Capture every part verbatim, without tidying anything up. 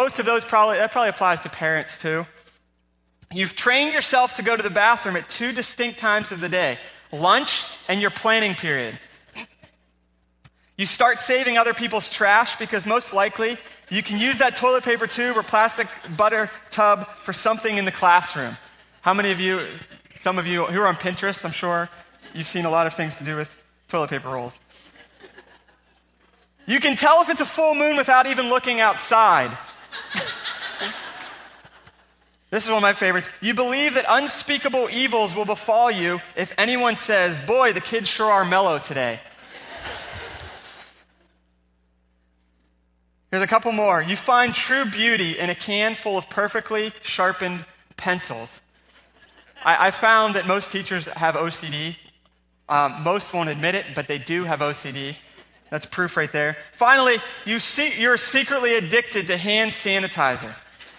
most of those probably, that probably applies to parents too. You've trained yourself to go to the bathroom at two distinct times of the day, lunch and your planning period. You start saving other people's trash because most likely you can use that toilet paper tube or plastic butter tub for something in the classroom. How many of you, some of you who are on Pinterest, I'm sure you've seen a lot of things to do with toilet paper rolls. You can tell if it's a full moon without even looking outside. This is one of my favorites. You believe that unspeakable evils will befall you if anyone says, boy, the kids sure are mellow today. Here's a couple more. You find true beauty in a can full of perfectly sharpened pencils. I, I found that most teachers have O C D. Um, most won't admit it, but they do have O C D. That's proof right there. Finally, you see, you're secretly addicted to hand sanitizer.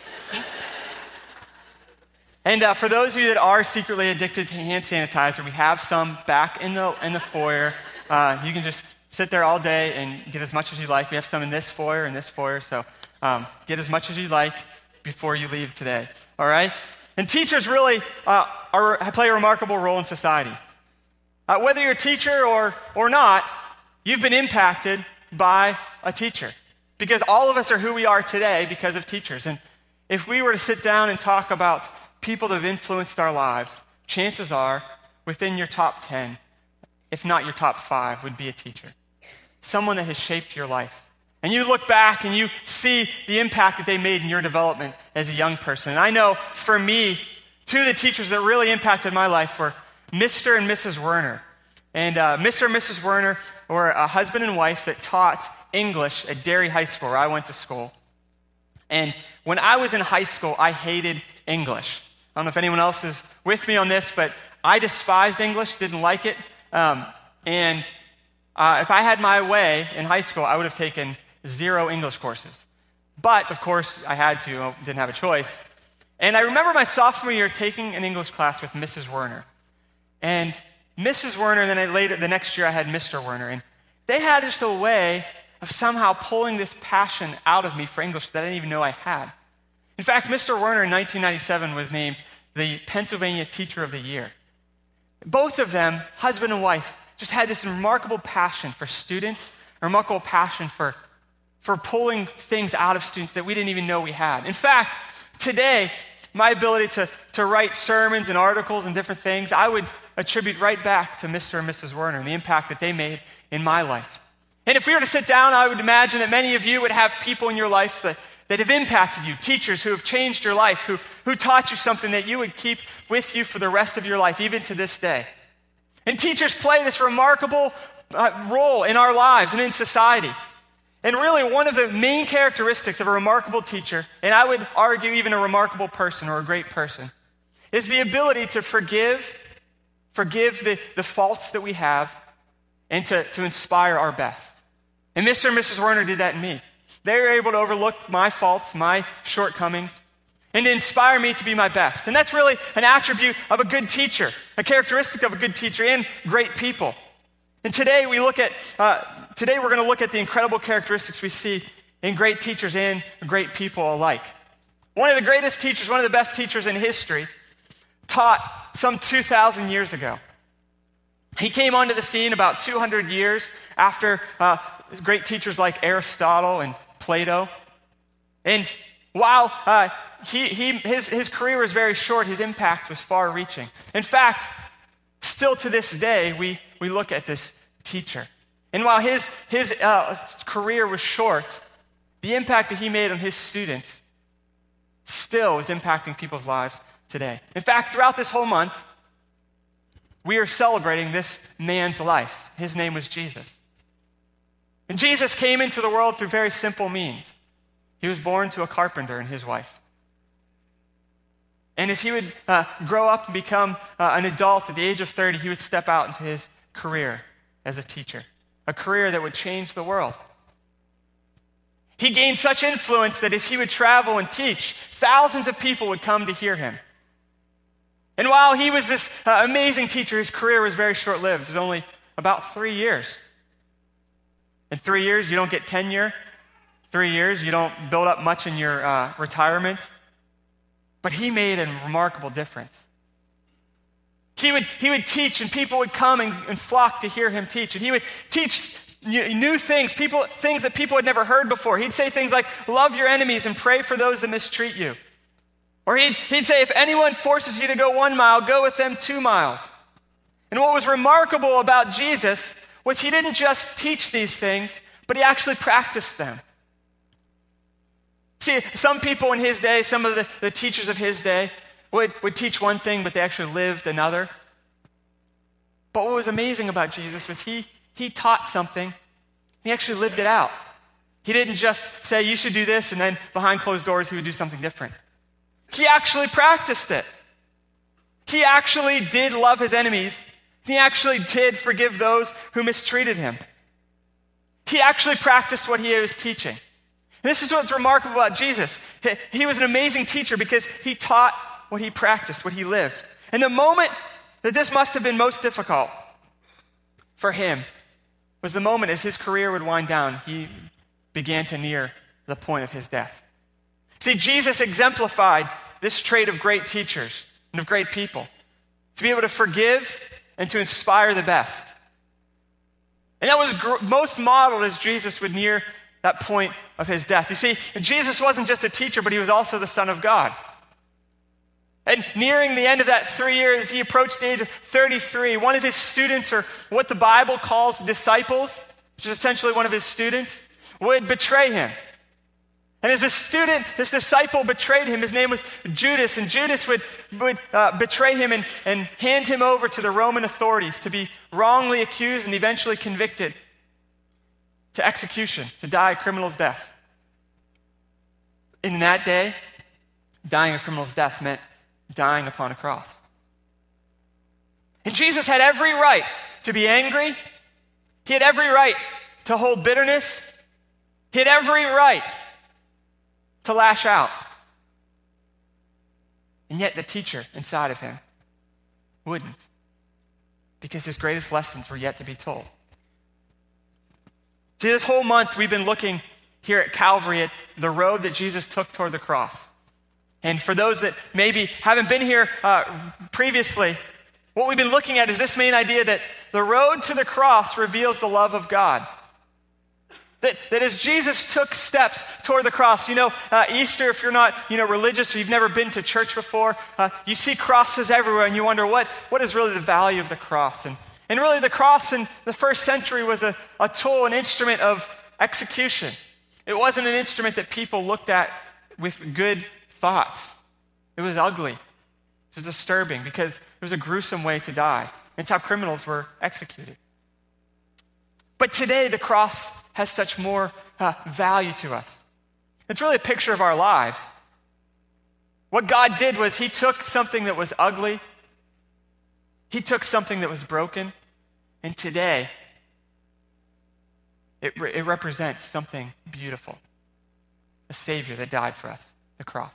And uh, for those of you that are secretly addicted to hand sanitizer, we have some back in the in the foyer. Uh, you can just sit there all day and get as much as you like. We have some in this foyer and this foyer, so um, get as much as you like before you leave today. All right? And teachers really uh, are, play a remarkable role in society. Uh, whether you're a teacher or or not, you've been impacted by a teacher, because all of us are who we are today because of teachers. And if we were to sit down and talk about people that have influenced our lives, chances are within your top ten, if not your top five, would be a teacher. Someone that has shaped your life. And you look back and you see the impact that they made in your development as a young person. And I know for me, two of the teachers that really impacted my life were Mister and Missus Werner. And uh, Mister and Missus Werner were a husband and wife that taught English at Derry High School, where I went to school. And when I was in high school, I hated English. I don't know if anyone else is with me on this, but I despised English, didn't like it. Um, and uh, if I had my way in high school, I would have taken zero English courses. But, of course, I had to, I didn't have a choice. And I remember my sophomore year taking an English class with Missus Werner. And Missus Werner, and then I, later, the next year I had Mister Werner. And they had just a way of somehow pulling this passion out of me for English that I didn't even know I had. In fact, Mister Werner in nineteen ninety-seven was named the Pennsylvania Teacher of the Year. Both of them, husband and wife, just had this remarkable passion for students, a remarkable passion for, for pulling things out of students that we didn't even know we had. In fact, today, my ability to, to write sermons and articles and different things, I would attribute right back to Mister and Missus Werner and the impact that they made in my life. And if we were to sit down, I would imagine that many of you would have people in your life that that have impacted you, teachers who have changed your life, who, who taught you something that you would keep with you for the rest of your life, even to this day. And teachers play this remarkable uh, role in our lives and in society. And really, one of the main characteristics of a remarkable teacher, and I would argue even a remarkable person or a great person, is the ability to forgive, forgive the, the faults that we have, and to, to inspire our best. And Mister and Missus Werner did that in me. They were able to overlook my faults, my shortcomings, and to inspire me to be my best. And that's really an attribute of a good teacher, a characteristic of a good teacher and great people. And today we look at, uh, today we're going to look at the incredible characteristics we see in great teachers and great people alike. One of the greatest teachers, one of the best teachers in history, taught some two thousand years ago. He came onto the scene about two hundred years after uh, great teachers like Aristotle and Plato. And while uh, he, he, his, his career was very short, his impact was far-reaching. In fact, still to this day, we, we look at this teacher. And while his, his uh, career was short, the impact that he made on his students still is impacting people's lives today. In fact, throughout this whole month, we are celebrating this man's life. His name was Jesus. And Jesus came into the world through very simple means. He was born to a carpenter and his wife. And as he would uh, grow up and become uh, an adult at the age of thirty, he would step out into his career as a teacher, a career that would change the world. He gained such influence that as he would travel and teach, thousands of people would come to hear him. And while he was this uh, amazing teacher, his career was very short-lived. It was only about three years. In three years, you don't get tenure. three years. You don't build up much in your uh, retirement. But he made a remarkable difference. He would, he would teach, and people would come and, and flock to hear him teach. And he would teach new things, people, things that people had never heard before. He'd say things like, love your enemies and pray for those that mistreat you. Or he'd, he'd say, if anyone forces you to go one mile, go with them two miles. And what was remarkable about Jesus was he didn't just teach these things, but he actually practiced them. See, some people in his day, some of the, the teachers of his day, would, would teach one thing, but they actually lived another. But what was amazing about Jesus was he, he taught something, he actually lived it out. He didn't just say, you should do this, and then behind closed doors, he would do something different. He actually practiced it. He actually did love his enemies. He actually did forgive those who mistreated him. He actually practiced what he was teaching. And this is what's remarkable about Jesus. He, he was an amazing teacher because he taught what he practiced, what he lived. And the moment that this must have been most difficult for him was the moment as his career would wind down, he began to near the point of his death. See, Jesus exemplified this trait of great teachers and of great people, to be able to forgive and to inspire the best. And that was gr- most modeled as Jesus would near that point of his death. You see, Jesus wasn't just a teacher, but he was also the Son of God. And nearing the end of that three years, he approached the age of thirty-three. One of his students, or what the Bible calls disciples, which is essentially one of his students, would betray him. And as this student, this disciple betrayed him, his name was Judas, and Judas would, would uh, betray him and, and hand him over to the Roman authorities to be wrongly accused and eventually convicted to execution, to die a criminal's death. In that day, dying a criminal's death meant dying upon a cross. And Jesus had every right to be angry. He had every right to hold bitterness. He had every right to lash out. And yet the teacher inside of him wouldn't, because his greatest lessons were yet to be told. See, this whole month we've been looking here at Calvary at the road that Jesus took toward the cross. And for those that maybe haven't been here uh, previously, what we've been looking at is this main idea that the road to the cross reveals the love of God. That, that as Jesus took steps toward the cross, you know, uh, Easter, if you're not, you know, religious or you've never been to church before, uh, you see crosses everywhere and you wonder what, what is really the value of the cross? And, and really the cross in the first century was a, a tool, an instrument of execution. It wasn't an instrument that people looked at with good thoughts. It was ugly. It was disturbing because it was a gruesome way to die. It's how criminals were executed. But today the cross has such more uh, value to us. It's really a picture of our lives. What God did was he took something that was ugly, he took something that was broken, and today it, re- it represents something beautiful. A Savior that died for us, the cross.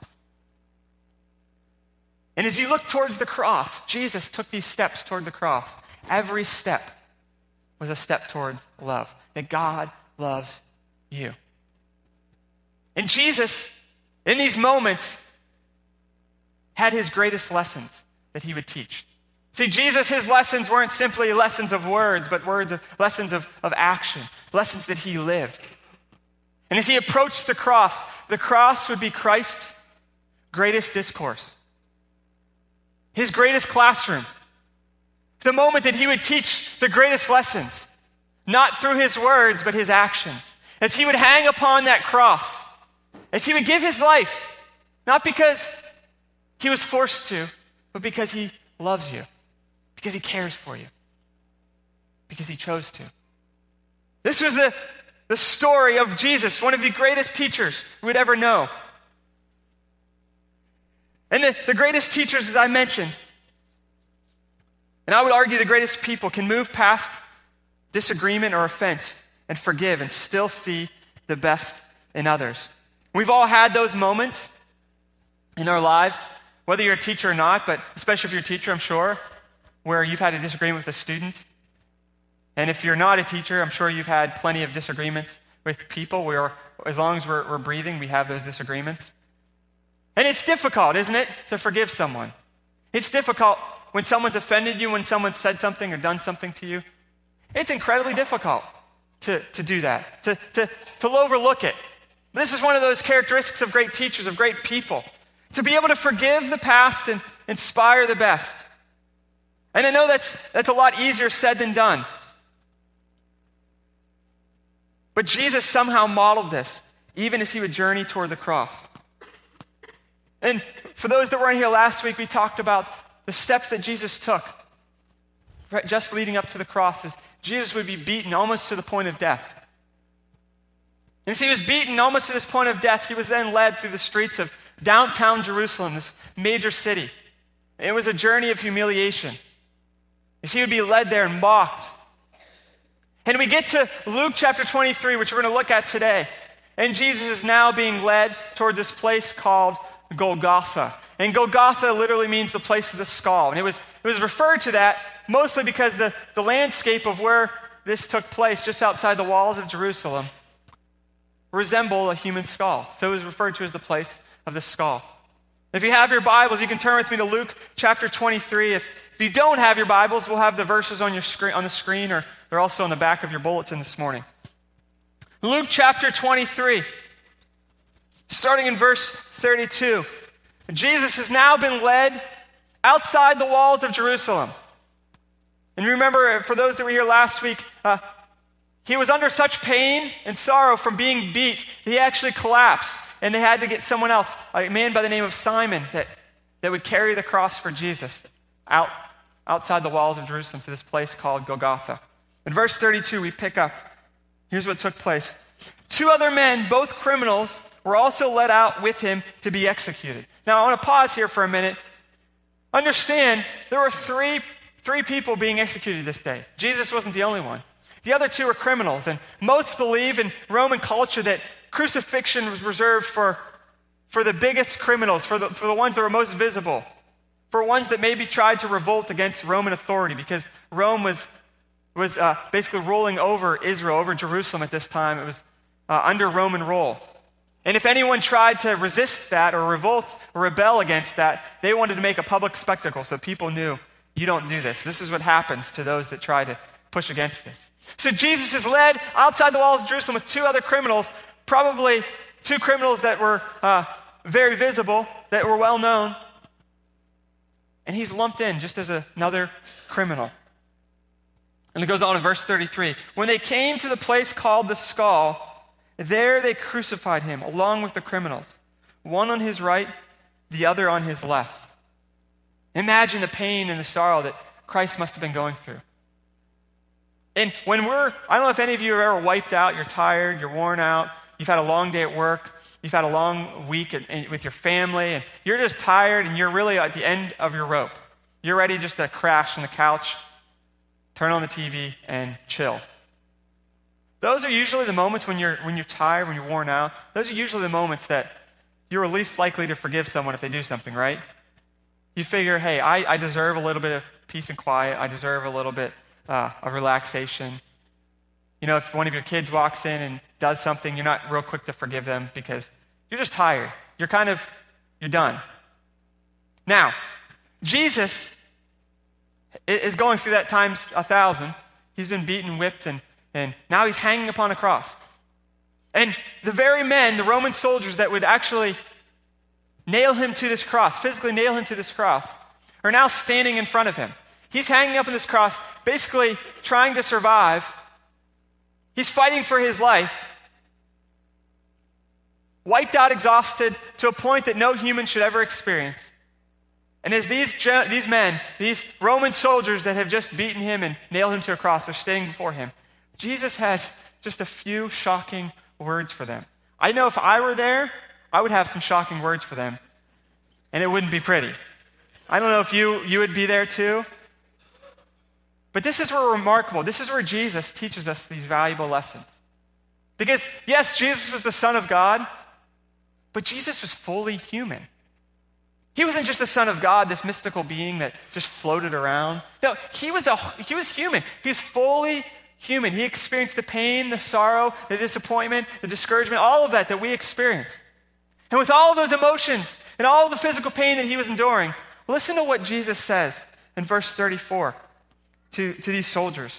And as you look towards the cross, Jesus took these steps toward the cross. Every step was a step towards love, that God loves you. And Jesus, in these moments, had his greatest lessons that he would teach. See, Jesus, his lessons weren't simply lessons of words, but words of, lessons of, of action, lessons that he lived. And as he approached the cross, the cross would be Christ's greatest discourse, his greatest classroom, the moment that he would teach the greatest lessons, not through his words, but his actions. As he would hang upon that cross, as he would give his life, not because he was forced to, but because he loves you, because he cares for you, because he chose to. This was the, the story of Jesus, one of the greatest teachers we would ever know. And the, the greatest teachers, as I mentioned, and I would argue the greatest people, can move past disagreement or offense and forgive and still see the best in others. We've all had those moments in our lives, whether you're a teacher or not, but especially if you're a teacher, I'm sure, where you've had a disagreement with a student. And if you're not a teacher, I'm sure you've had plenty of disagreements with people. We are, as long as we're, we're breathing, we have those disagreements. And it's difficult, isn't it, to forgive someone? It's difficult when someone's offended you, when someone said something or done something to you. It's incredibly difficult to, to do that, to, to, to overlook it. This is one of those characteristics of great teachers, of great people. To be able to forgive the past and inspire the best. And I know that's, that's a lot easier said than done. But Jesus somehow modeled this, even as he would journey toward the cross. And for those that weren't here last week, we talked about the steps that Jesus took just leading up to the cross. As Jesus would be beaten almost to the point of death. And as he was beaten almost to this point of death, he was then led through the streets of downtown Jerusalem, this major city. It was a journey of humiliation. As he would be led there and mocked. And we get to Luke chapter twenty-three, which we're going to look at today. And Jesus is now being led toward this place called Golgotha. And Golgotha literally means the place of the skull. And it was, it was referred to that mostly because the, the landscape of where this took place, just outside the walls of Jerusalem, resemble a human skull. So it was referred to as the place of the skull. If you have your Bibles, you can turn with me to Luke chapter twenty-three. If, if you don't have your Bibles, we'll have the verses on your screen, on the screen, or they're also on the back of your bulletin this morning. Luke chapter twenty-three, starting in verse thirty-two. Jesus has now been led outside the walls of Jerusalem. And remember, for those that were here last week, uh, he was under such pain and sorrow from being beat that he actually collapsed. And they had to get someone else, a man by the name of Simon, that, that would carry the cross for Jesus out outside the walls of Jerusalem to this place called Golgotha. In verse thirty-two, we pick up. Here's what took place. Two other men, both criminals, were also led out with him to be executed. Now, I want to pause here for a minute. Understand, there were three, three people being executed this day. Jesus wasn't the only one. The other two were criminals, and most believe in Roman culture that crucifixion was reserved for, for the biggest criminals, for the, for the ones that were most visible, for ones that maybe tried to revolt against Roman authority, because Rome was, was uh, basically ruling over Israel, over Jerusalem at this time. It was uh, under Roman rule. And if anyone tried to resist that or revolt or rebel against that, they wanted to make a public spectacle so people knew, you don't do this. This is what happens to those that try to push against this. So Jesus is led outside the walls of Jerusalem with two other criminals, probably two criminals that were uh, very visible, that were well known. And he's lumped in just as a, another criminal. And it goes on in verse thirty-three. When they came to the place called the Skull, there they crucified him along with the criminals, one on his right, the other on his left. Imagine the pain and the sorrow that Christ must have been going through. And when we're, I don't know if any of you are ever wiped out, you're tired, you're worn out, you've had a long day at work, you've had a long week at, at, with your family, and you're just tired and you're really at the end of your rope. You're ready just to crash on the couch, turn on the T V, and chill. Those are usually the moments when you're, when you're tired, when you're worn out. Those are usually the moments that you're least likely to forgive someone if they do something, right? You figure, hey, I, I deserve a little bit of peace and quiet. I deserve a little bit uh, of relaxation. You know, if one of your kids walks in and does something, you're not real quick to forgive them because you're just tired. You're kind of, you're done. Now, Jesus is going through that times a thousand. He's been beaten, whipped, and And now he's hanging upon a cross. And the very men, the Roman soldiers that would actually nail him to this cross, physically nail him to this cross, are now standing in front of him. He's hanging up on this cross, basically trying to survive. He's fighting for his life. Wiped out, exhausted, to a point that no human should ever experience. And as these, these men, these Roman soldiers that have just beaten him and nailed him to a cross, are standing before him, Jesus has just a few shocking words for them. I know if I were there, I would have some shocking words for them, and it wouldn't be pretty. I don't know if you, you would be there too. But this is where remarkable. This is where Jesus teaches us these valuable lessons. Because, yes, Jesus was the Son of God, but Jesus was fully human. He wasn't just the Son of God, this mystical being that just floated around. No, he was, a, he was human. He was fully human. He experienced the pain, the sorrow, the disappointment, the discouragement, all of that that we experience. And with all of those emotions and all of the physical pain that he was enduring, listen to what Jesus says in verse thirty-four to, to these soldiers.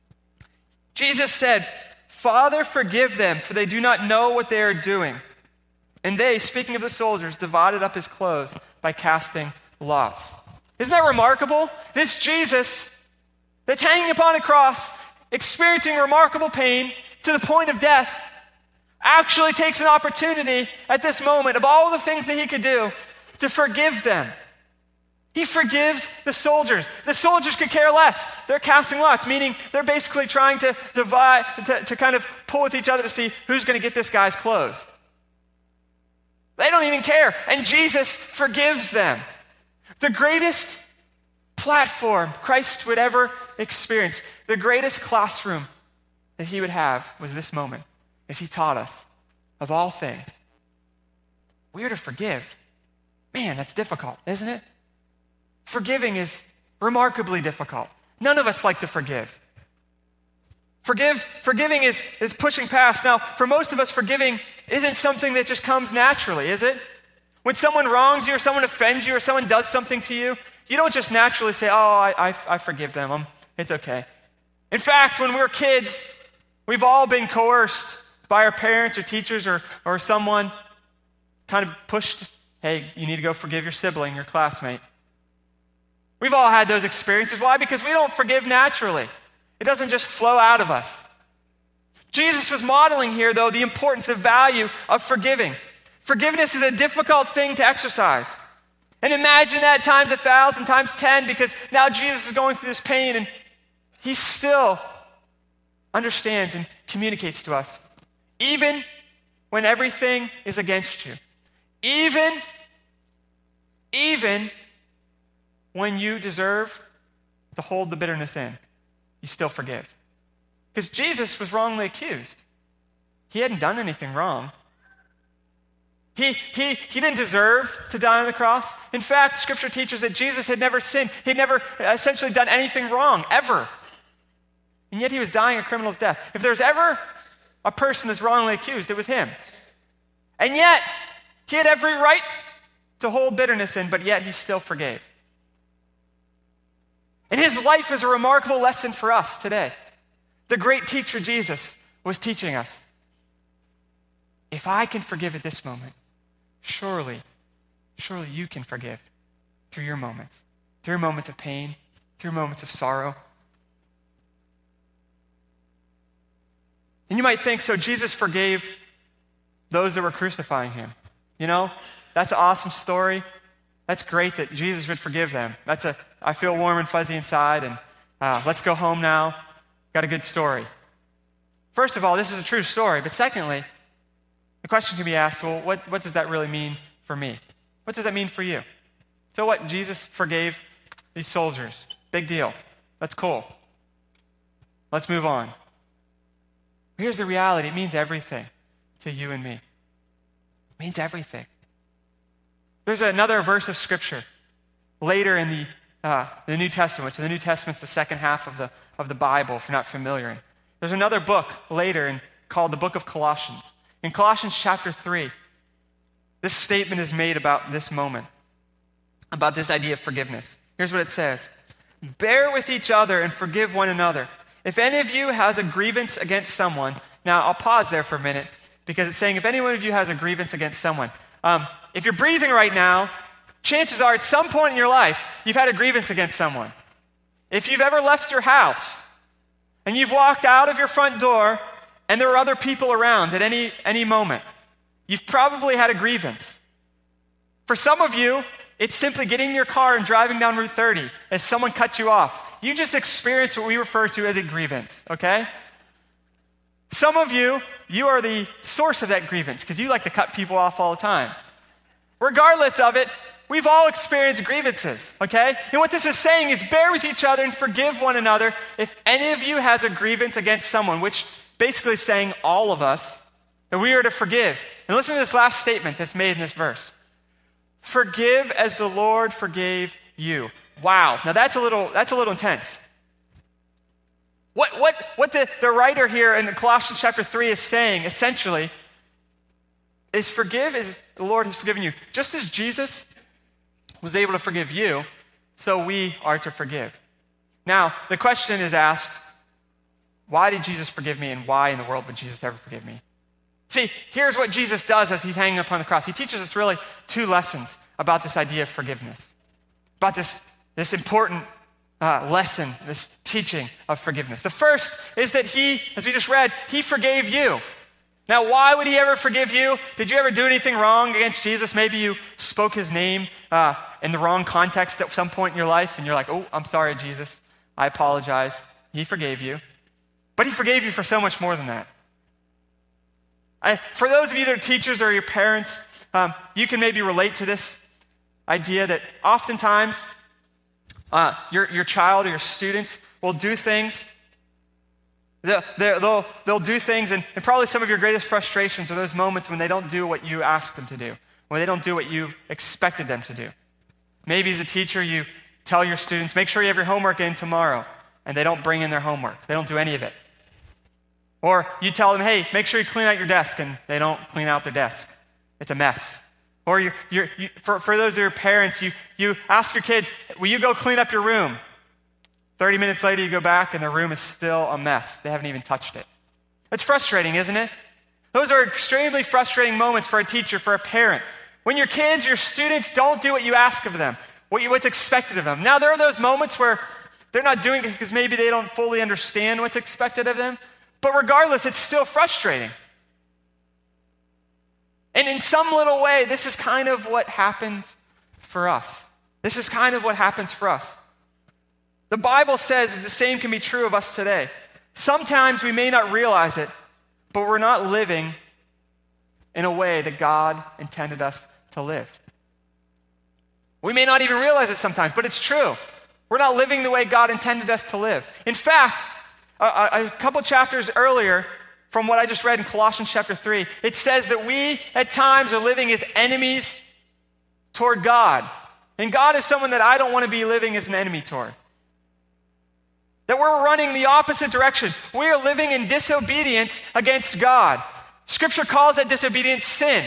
Jesus said, "Father, forgive them, for they do not know what they are doing." And they, speaking of the soldiers, divided up his clothes by casting lots. Isn't that remarkable? This Jesus that's hanging upon a cross, experiencing remarkable pain to the point of death, actually takes an opportunity at this moment of all the things that he could do to forgive them. He forgives the soldiers. The soldiers could care less. They're casting lots, meaning they're basically trying to divide, to, to kind of pull with each other to see who's going to get this guy's clothes. They don't even care. And Jesus forgives them. The greatest platform Christ would ever experience, the greatest classroom that he would have was this moment as he taught us, of all things, we are to forgive. Man, that's difficult, isn't it? Forgiving is remarkably difficult. None of us like to forgive. Forgive, forgiving is, is pushing past. Now, for most of us, forgiving isn't something that just comes naturally, is it? When someone wrongs you or someone offends you or someone does something to you, you don't just naturally say, "Oh, I, I, I forgive them. I'm, it's okay." In fact, when we were kids, we've all been coerced by our parents or teachers or, or someone kind of pushed, "Hey, you need to go forgive your sibling, your classmate." We've all had those experiences. Why? Because we don't forgive naturally. It doesn't just flow out of us. Jesus was modeling here, though, the importance, the value of forgiving. Forgiveness is a difficult thing to exercise. And imagine that times a thousand, times ten, because now Jesus is going through this pain and he still understands and communicates to us. Even when everything is against you. Even, even when you deserve to hold the bitterness in, you still forgive. Because Jesus was wrongly accused. He hadn't done anything wrong. He, he, he didn't deserve to die on the cross. In fact, Scripture teaches that Jesus had never sinned. He'd never essentially done anything wrong, ever. And yet he was dying a criminal's death. If there's ever a person that's wrongly accused, it was him. And yet, he had every right to hold bitterness in, but yet he still forgave. And his life is a remarkable lesson for us today. The great teacher Jesus was teaching us. If I can forgive at this moment, surely, surely you can forgive through your moments, through your moments of pain, through moments of sorrow. And you might think, so Jesus forgave those that were crucifying him. You know, that's an awesome story. That's great that Jesus would forgive them. That's a, I feel warm and fuzzy inside, and uh, let's go home now. Got a good story. First of all, this is a true story, but secondly, the question can be asked, well, what, what does that really mean for me? What does that mean for you? So what? Jesus forgave these soldiers. Big deal. That's cool. Let's move on. Here's the reality. It means everything to you and me. It means everything. There's another verse of Scripture later in the, uh, the New Testament, which the New Testament's the second half of the, of the Bible, if you're not familiar. There's another book later in, called the book of Colossians. In Colossians chapter three, this statement is made about this moment, about this idea of forgiveness. Here's what it says. Bear with each other and forgive one another. If any of you has a grievance against someone, now I'll pause there for a minute, because it's saying if any one of you has a grievance against someone, um, if you're breathing right now, chances are at some point in your life, you've had a grievance against someone. If you've ever left your house and you've walked out of your front door and there are other people around at any, any moment, you've probably had a grievance. For some of you, it's simply getting in your car and driving down Route thirty as someone cuts you off. You just experienced what we refer to as a grievance, okay? Some of you, you are the source of that grievance because you like to cut people off all the time. Regardless of it, we've all experienced grievances, okay? And what this is saying is bear with each other and forgive one another if any of you has a grievance against someone, which basically is saying all of us, that we are to forgive. And listen to this last statement that's made in this verse. Forgive as the Lord forgave you. Wow. Now that's a little, that's a little intense. What, what, what the, the writer here in Colossians chapter three is saying, essentially, is forgive as the Lord has forgiven you. Just as Jesus was able to forgive you, so we are to forgive. Now, the question is asked, why did Jesus forgive me, and why in the world would Jesus ever forgive me? See, here's what Jesus does as he's hanging upon the cross. He teaches us really two lessons about this idea of forgiveness, about this, this important uh, lesson, this teaching of forgiveness. The first is that he, as we just read, he forgave you. Now, why would he ever forgive you? Did you ever do anything wrong against Jesus? Maybe you spoke his name uh, in the wrong context at some point in your life, and you're like, oh, I'm sorry, Jesus. I apologize. He forgave you. But he forgave you for so much more than that. I, for those of you that are teachers or your parents, um, you can maybe relate to this idea that oftentimes uh, your, your child or your students will do things. They'll, they'll, they'll do things, and, and probably some of your greatest frustrations are those moments when they don't do what you asked them to do, when they don't do what you've expected them to do. Maybe as a teacher, you tell your students, make sure you have your homework in tomorrow, and they don't bring in their homework. They don't do any of it. Or you tell them, hey, make sure you clean out your desk, and they don't clean out their desk. It's a mess. Or you're, you're, you, for, for those of your parents, you, you ask your kids, will you go clean up your room? thirty minutes later, you go back, and the room is still a mess. They haven't even touched it. It's frustrating, isn't it? Those are extremely frustrating moments for a teacher, for a parent. When your kids, your students don't do what you ask of them, what you, what's expected of them. Now, there are those moments where they're not doing it because maybe they don't fully understand what's expected of them. But regardless, it's still frustrating. And in some little way, this is kind of what happened for us. This is kind of what happens for us. The Bible says that the same can be true of us today. Sometimes we may not realize it, but we're not living in a way that God intended us to live. We may not even realize it sometimes, but it's true. We're not living the way God intended us to live. In fact, a, a couple chapters earlier, from what I just read in Colossians chapter three, it says that we at times are living as enemies toward God. And God is someone that I don't want to be living as an enemy toward. That we're running the opposite direction. We are living in disobedience against God. Scripture calls that disobedience sin.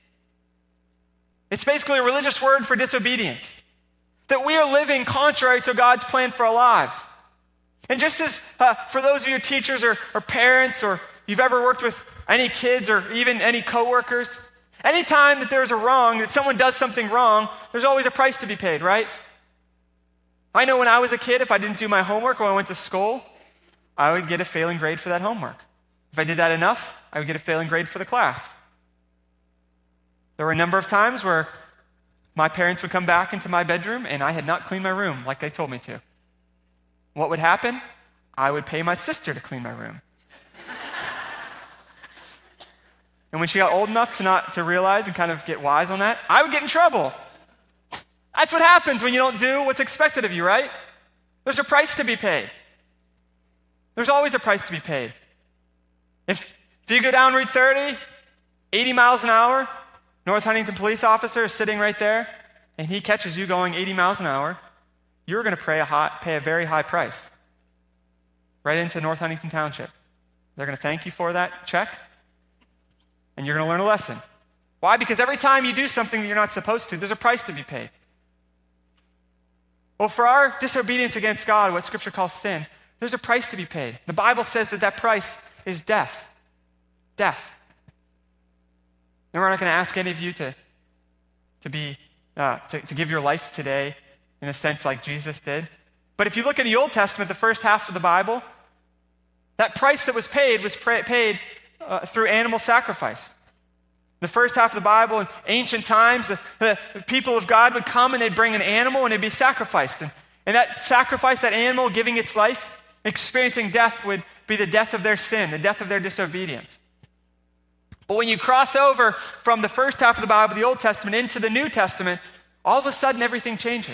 It's basically a religious word for disobedience. That we are living contrary to God's plan for our lives. And just as uh, for those of you teachers or, or parents, or you've ever worked with any kids or even any coworkers, anytime that there's a wrong, that someone does something wrong, there's always a price to be paid, right? I know when I was a kid, if I didn't do my homework when I went to school, I would get a failing grade for that homework. If I did that enough, I would get a failing grade for the class. There were a number of times where my parents would come back into my bedroom and I had not cleaned my room like they told me to. What would happen? I would pay my sister to clean my room. And when she got old enough to not to realize and kind of get wise on that, I would get in trouble. That's what happens when you don't do what's expected of you, right? There's a price to be paid. There's always a price to be paid. If, if you go down Route thirty, eighty miles an hour, North Huntington police officer is sitting right there, and he catches you going eighty miles an hour, you're going to pay a, high, pay a very high price right into North Huntington Township. They're going to thank you for that check, and you're going to learn a lesson. Why? Because every time you do something that you're not supposed to, there's a price to be paid. Well, for our disobedience against God, what Scripture calls sin, there's a price to be paid. The Bible says that that price is death. Death. And we're not going to ask any of you to, to, be, uh, to, to give your life today in a sense like Jesus did. But if you look in the Old Testament, the first half of the Bible, that price that was paid was pra- paid uh, through animal sacrifice. The first half of the Bible, in ancient times, the, the people of God would come and they'd bring an animal and it'd be sacrificed. And, and that sacrifice, that animal giving its life, experiencing death, would be the death of their sin, the death of their disobedience. But when you cross over from the first half of the Bible, the Old Testament, into the New Testament, all of a sudden everything changes.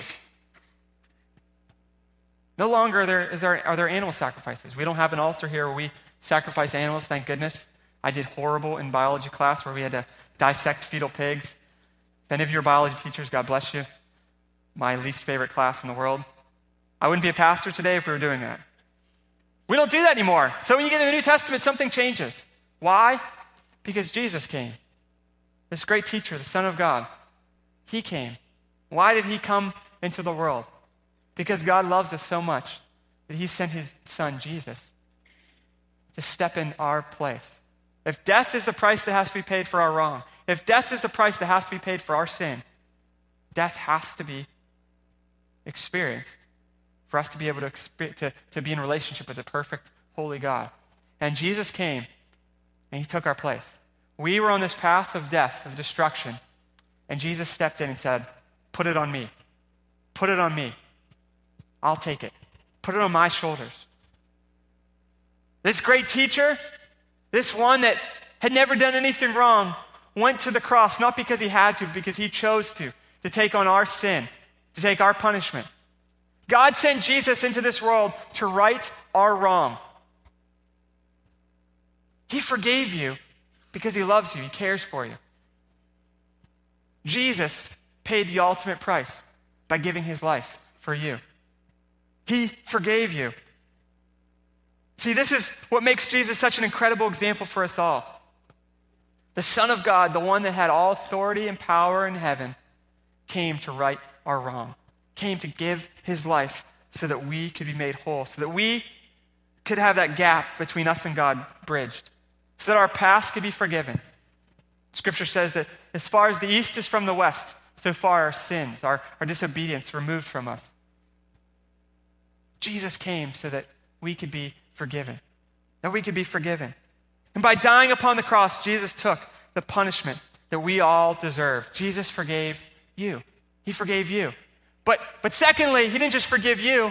No longer are there, is there, are there animal sacrifices. We don't have an altar here where we sacrifice animals, thank goodness. I did horrible in biology class where we had to dissect fetal pigs. If any of your biology teachers, God bless you, my least favorite class in the world. I wouldn't be a pastor today if we were doing that. We don't do that anymore. So when you get in the New Testament, something changes. Why? Because Jesus came. This great teacher, the Son of God, he came. Why did he come into the world? Because God loves us so much that he sent his son, Jesus, to step in our place. If death is the price that has to be paid for our wrong, if death is the price that has to be paid for our sin, death has to be experienced for us to be able to, exper- to, to be in relationship with the perfect, holy God. And Jesus came, and he took our place. We were on this path of death, of destruction, and Jesus stepped in and said, put it on me. Put it on me. I'll take it. Put it on my shoulders. This great teacher, this one that had never done anything wrong, went to the cross, not because he had to, but because he chose to, to take on our sin, to take our punishment. God sent Jesus into this world to right our wrong. He forgave you because he loves you, he cares for you. Jesus paid the ultimate price by giving his life for you. He forgave you. See, this is what makes Jesus such an incredible example for us all. The Son of God, the one that had all authority and power in heaven, came to right our wrong, came to give his life so that we could be made whole, so that we could have that gap between us and God bridged, so that our past could be forgiven. Scripture says that as far as the east is from the west, so far our sins, our, our disobedience removed from us. Jesus came so that we could be forgiven, that we could be forgiven. And by dying upon the cross, Jesus took the punishment that we all deserve. Jesus forgave you. He forgave you. But, but secondly, he didn't just forgive you.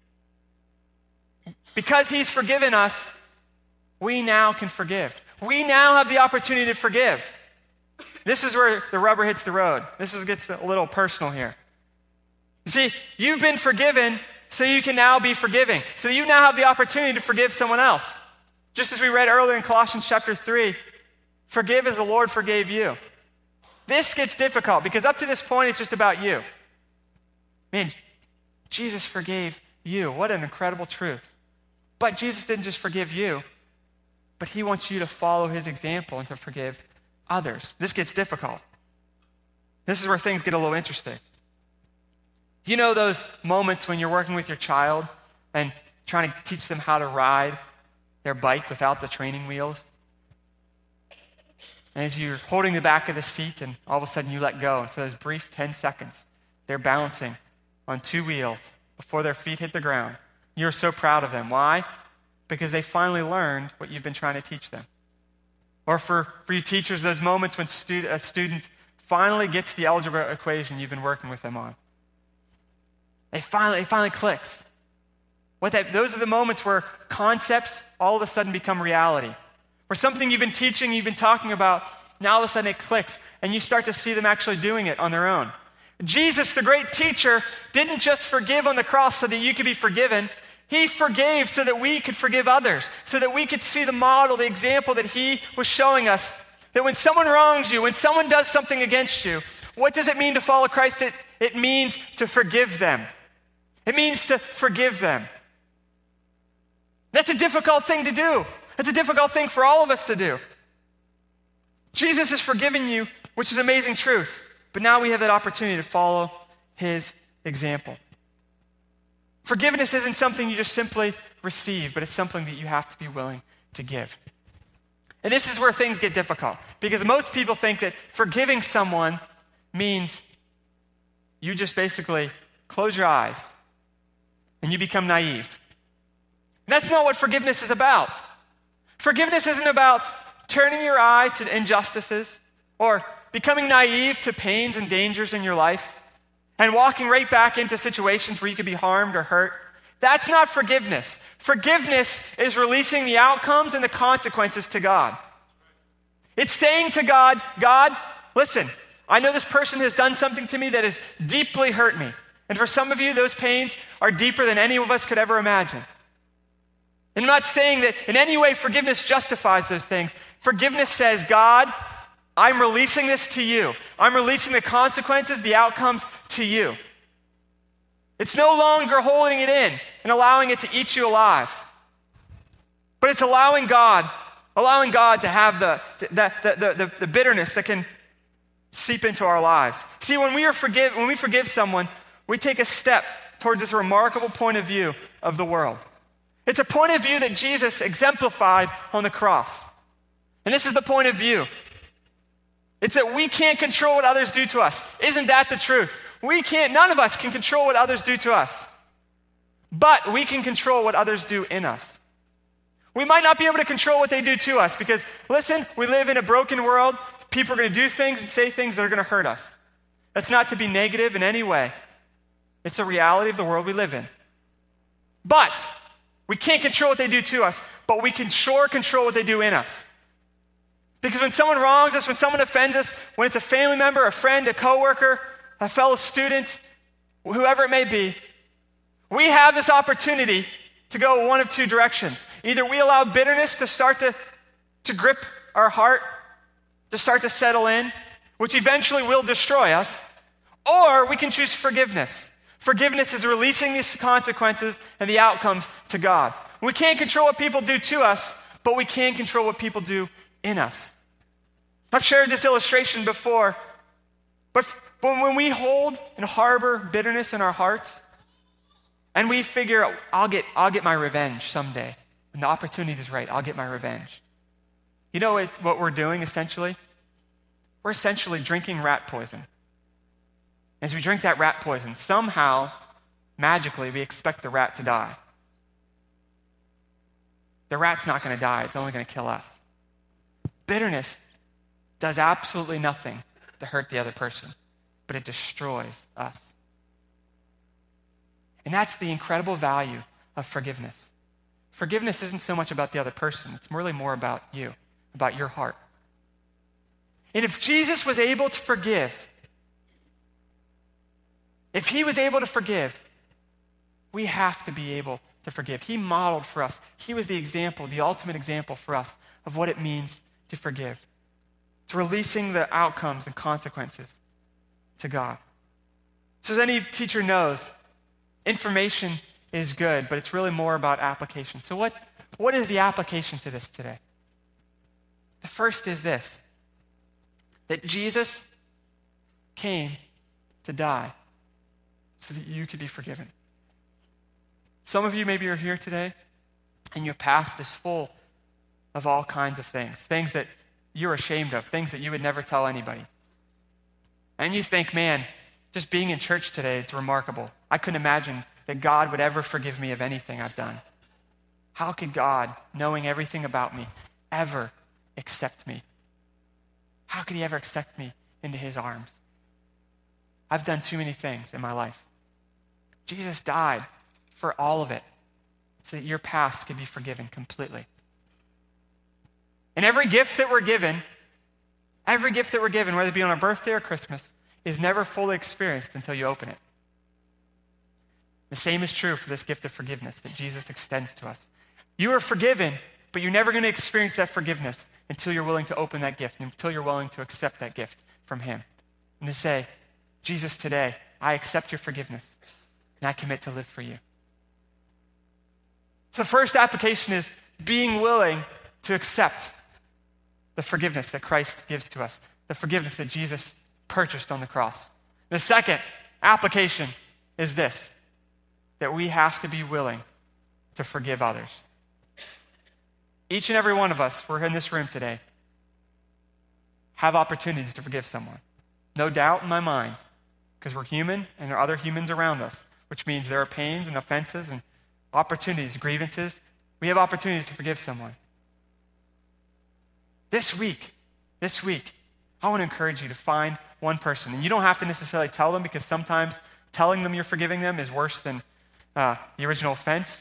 Because he's forgiven us, we now can forgive. We now have the opportunity to forgive. This is where the rubber hits the road. This is, gets a little personal here. You see, you've been forgiven, so you can now be forgiving. So you now have the opportunity to forgive someone else. Just as we read earlier in Colossians chapter three, forgive as the Lord forgave you. This gets difficult because up to this point, it's just about you. Man, Jesus forgave you. What an incredible truth. But Jesus didn't just forgive you, but he wants you to follow his example and to forgive others. This gets difficult. This is where things get a little interesting. You know those moments when you're working with your child and trying to teach them how to ride their bike without the training wheels? And as you're holding the back of the seat and all of a sudden you let go, and for those brief ten seconds, they're balancing on two wheels before their feet hit the ground. You're so proud of them. Why? Because they finally learned what you've been trying to teach them. Or for, for you teachers, those moments when stu- a student finally gets the algebra equation you've been working with them on. They finally, it finally clicks. What that, those are the moments where concepts all of a sudden become reality. Where something you've been teaching, you've been talking about, now all of a sudden it clicks, and you start to see them actually doing it on their own. Jesus, the great teacher, didn't just forgive on the cross so that you could be forgiven. He forgave so that we could forgive others, so that we could see the model, the example that he was showing us. That when someone wrongs you, when someone does something against you, what does it mean to follow Christ? It, it means to forgive them. It means to forgive them. That's a difficult thing to do. That's a difficult thing for all of us to do. Jesus has forgiven you, which is amazing truth. But now we have that opportunity to follow his example. Forgiveness isn't something you just simply receive, but it's something that you have to be willing to give. And this is where things get difficult, because most people think that forgiving someone means you just basically close your eyes and you become naive. That's not what forgiveness is about. Forgiveness isn't about turning your eye to injustices or becoming naive to pains and dangers in your life and walking right back into situations where you could be harmed or hurt. That's not forgiveness. Forgiveness is releasing the outcomes and the consequences to God. It's saying to God, God, listen, I know this person has done something to me that has deeply hurt me. And for some of you, those pains are deeper than any of us could ever imagine. And I'm not saying that in any way forgiveness justifies those things. Forgiveness says, God, I'm releasing this to you. I'm releasing the consequences, the outcomes to you. It's no longer holding it in and allowing it to eat you alive. But it's allowing God, allowing God to have the, the, the, the, the bitterness that can seep into our lives. See, when we are forgive, when we forgive someone, we take a step towards this remarkable point of view of the world. It's a point of view that Jesus exemplified on the cross. And this is the point of view. It's that we can't control what others do to us. Isn't that the truth? We can't, none of us can control what others do to us. But we can control what others do in us. We might not be able to control what they do to us because, listen, we live in a broken world. People are going to do things and say things that are going to hurt us. That's not to be negative in any way. It's a reality of the world we live in. But we can't control what they do to us, but we can sure control what they do in us. Because when someone wrongs us, when someone offends us, when it's a family member, a friend, a coworker, a fellow student, whoever it may be, we have this opportunity to go one of two directions. Either we allow bitterness to start to, to grip our heart, to start to settle in, which eventually will destroy us, or we can choose forgiveness. Forgiveness is releasing these consequences and the outcomes to God. We can't control what people do to us, but we can control what people do in us. I've shared this illustration before, but when we hold and harbor bitterness in our hearts, and we figure, I'll get, I'll get my revenge someday. When the opportunity is right, I'll get my revenge. You know what, what we're doing essentially? We're essentially drinking rat poison. As we drink that rat poison, somehow, magically, we expect the rat to die. The rat's not going to die. It's only going to kill us. Bitterness does absolutely nothing to hurt the other person, but it destroys us. And that's the incredible value of forgiveness. Forgiveness isn't so much about the other person. It's really more about you, about your heart. And if Jesus was able to forgive, if he was able to forgive, we have to be able to forgive. He modeled for us. He was the example, the ultimate example for us of what it means to forgive. It's releasing the outcomes and consequences to God. So as any teacher knows, information is good, but it's really more about application. So what, what is the application to this today? The first is this, that Jesus came to die so that you could be forgiven. Some of you maybe are here today, and your past is full of all kinds of things, things that you're ashamed of, things that you would never tell anybody. And you think, man, just being in church today, it's remarkable. I couldn't imagine that God would ever forgive me of anything I've done. How could God, knowing everything about me, ever accept me? How could he ever accept me into his arms? I've done too many things in my life. Jesus died for all of it so that your past could be forgiven completely. And every gift that we're given, every gift that we're given, whether it be on our birthday or Christmas, is never fully experienced until you open it. The same is true for this gift of forgiveness that Jesus extends to us. You are forgiven, but you're never going to experience that forgiveness until you're willing to open that gift, until you're willing to accept that gift from him. And to say, Jesus, today, I accept your forgiveness, and I commit to live for you. So the first application is being willing to accept the forgiveness that Christ gives to us, the forgiveness that Jesus purchased on the cross. The second application is this, that we have to be willing to forgive others. Each and every one of us, we're in this room today, have opportunities to forgive someone. No doubt in my mind, because we're human and there are other humans around us, which means there are pains and offenses and opportunities, grievances. We have opportunities to forgive someone. This week, this week, I want to encourage you to find one person. And you don't have to necessarily tell them, because sometimes telling them you're forgiving them is worse than uh, the original offense.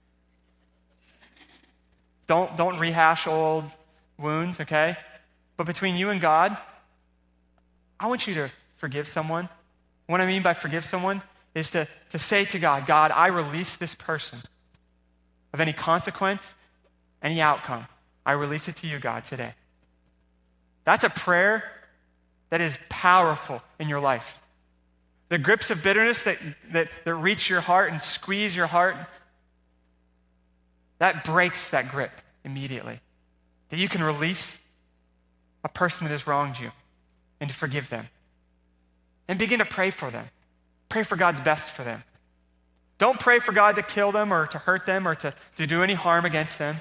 Don't, don't rehash old wounds, okay? But between you and God, I want you to forgive someone. What I mean by forgive someone is to, to say to God, God, I release this person of any consequence, any outcome. I release it to you, God, today. That's a prayer that is powerful in your life. The grips of bitterness that, that, that reach your heart and squeeze your heart, that breaks that grip immediately. That you can release a person that has wronged you and to forgive them. And begin to pray for them. Pray for God's best for them. Don't pray for God to kill them or to hurt them or to, to do any harm against them.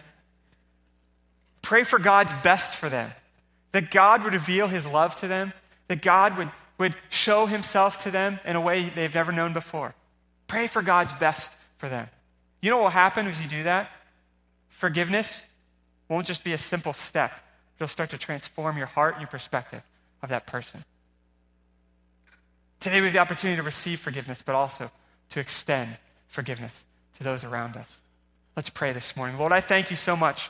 Pray for God's best for them. That God would reveal his love to them. That God would, would show himself to them in a way they've never known before. Pray for God's best for them. You know what will happen as you do that? Forgiveness won't just be a simple step. It'll start to transform your heart and your perspective of that person. Today we have the opportunity to receive forgiveness, but also to extend forgiveness to those around us. Let's pray this morning. Lord, I thank you so much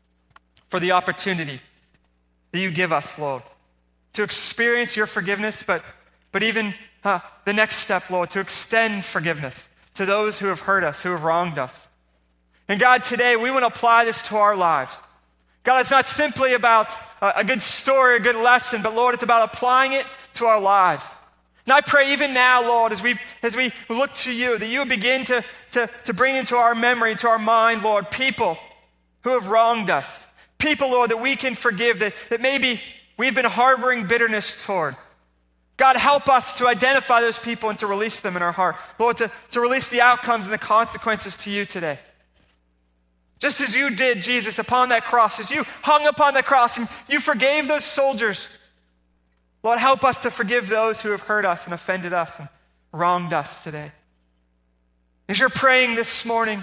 for the opportunity that you give us, Lord, to experience your forgiveness, but, but even uh, the next step, Lord, to extend forgiveness to those who have hurt us, who have wronged us. And God, today we want to apply this to our lives. God, it's not simply about a, a good story, a good lesson, but Lord, it's about applying it to our lives. And I pray even now, Lord, as we as we look to you, that you would begin to, to, to bring into our memory, to our mind, Lord, people who have wronged us. People, Lord, that we can forgive, that, that maybe we've been harboring bitterness toward. God, help us to identify those people and to release them in our heart. Lord, to, to release the outcomes and the consequences to you today. Just as you did, Jesus, upon that cross, as you hung upon the cross and you forgave those soldiers. Lord, help us to forgive those who have hurt us and offended us and wronged us today. As you're praying this morning,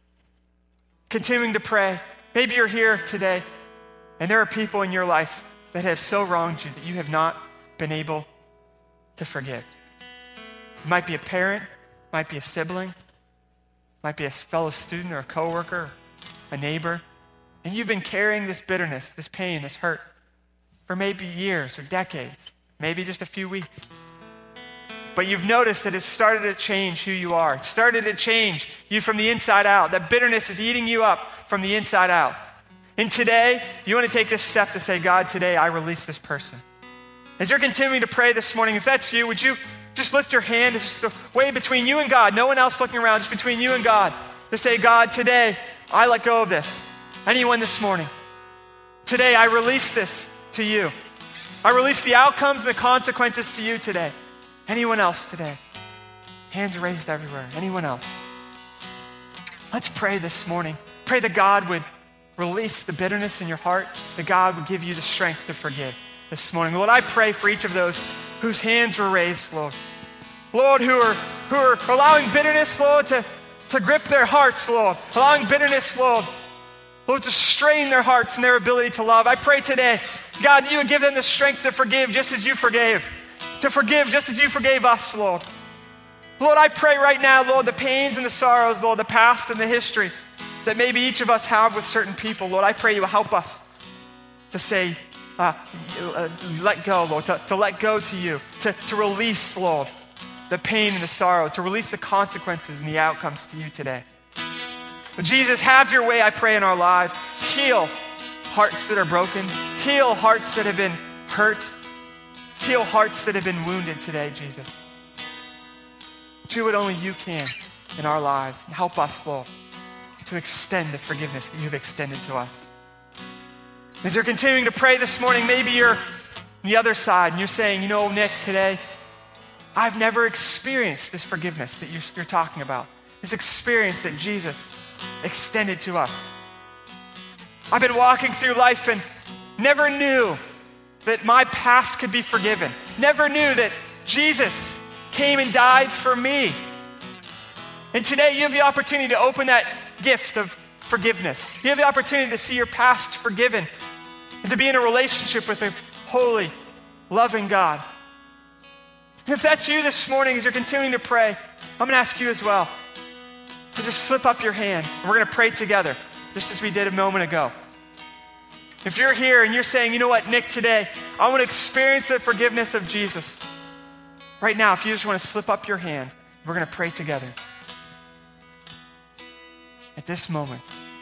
continuing to pray, maybe you're here today and there are people in your life that have so wronged you that you have not been able to forgive. It might be a parent, might be a sibling, might be a fellow student or a coworker, a neighbor, and you've been carrying this bitterness, this pain, this hurt for maybe years or decades, maybe just a few weeks. But you've noticed that it's started to change who you are. It started to change you from the inside out. That bitterness is eating you up from the inside out. And today, you want to take this step to say, God, today I release this person. As you're continuing to pray this morning, if that's you, would you just lift your hand? It's just a way between you and God. No one else looking around, just between you and God. To say, God, today I let go of this. Anyone this morning, today I release this to you. I release the outcomes and the consequences to you today. Anyone else today? Hands raised everywhere. Anyone else? Let's pray this morning. Pray that God would release the bitterness in your heart, that God would give you the strength to forgive this morning. Lord, I pray for each of those whose hands were raised, Lord. Lord, who are, who are allowing bitterness, Lord, to, to grip their hearts, Lord. Allowing bitterness, Lord, Lord, to strain their hearts and their ability to love. I pray today, God, that you would give them the strength to forgive just as you forgave. To forgive just as you forgave us, Lord. Lord, I pray right now, Lord, the pains and the sorrows, Lord, the past and the history that maybe each of us have with certain people, Lord, I pray you will help us to say, uh, uh, let go, Lord, to, to let go to you, to, to release, Lord, the pain and the sorrow, to release the consequences and the outcomes to you today. But Jesus, have your way, I pray, in our lives. Heal hearts that are broken. Heal hearts that have been hurt. Heal hearts that have been wounded today, Jesus. Do what only you can in our lives. And help us, Lord, to extend the forgiveness that you've extended to us. As you're continuing to pray this morning, maybe you're on the other side and you're saying, you know, Nick, today, I've never experienced this forgiveness that you're, you're talking about. This experience that Jesus extended to us. I've been walking through life and never knew that my past could be forgiven. Never knew that Jesus came and died for me. And today you have the opportunity to open that gift of forgiveness. You have the opportunity to see your past forgiven and to be in a relationship with a holy, loving God. And if that's you this morning, as you're continuing to pray, I'm going to ask you as well to just slip up your hand, and we're going to pray together, just as we did a moment ago. If you're here and you're saying, you know what, Nick, today, I want to experience the forgiveness of Jesus. Right now, if you just want to slip up your hand, we're going to pray together. At this moment,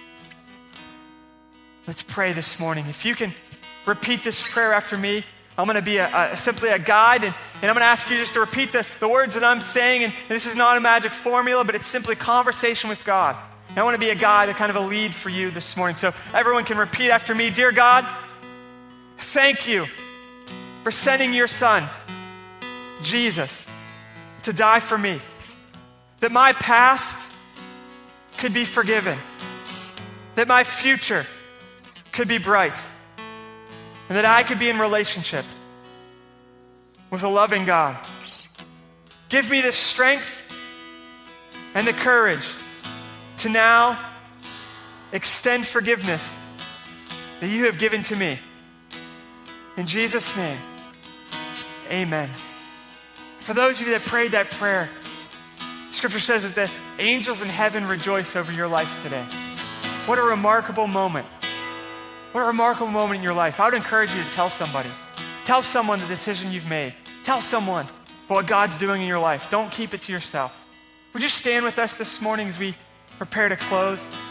let's pray this morning. If you can repeat this prayer after me, I'm going to be a, a, simply a guide, and, and I'm going to ask you just to repeat the, the words that I'm saying. And, and this is not a magic formula, but it's simply conversation with God. And I want to be a guide, a kind of a lead for you this morning. So everyone can repeat after me. Dear God, thank you for sending your son, Jesus, to die for me, that my past could be forgiven, that my future could be bright, and that I could be in relationship with a loving God. Give me the strength and the courage to now extend forgiveness that you have given to me. In Jesus' name, amen. For those of you that prayed that prayer, Scripture says that the angels in heaven rejoice over your life today. What a remarkable moment. What a remarkable moment in your life. I would encourage you to tell somebody. Tell someone the decision you've made. Tell someone what God's doing in your life. Don't keep it to yourself. Would you stand with us this morning as we prepare to close?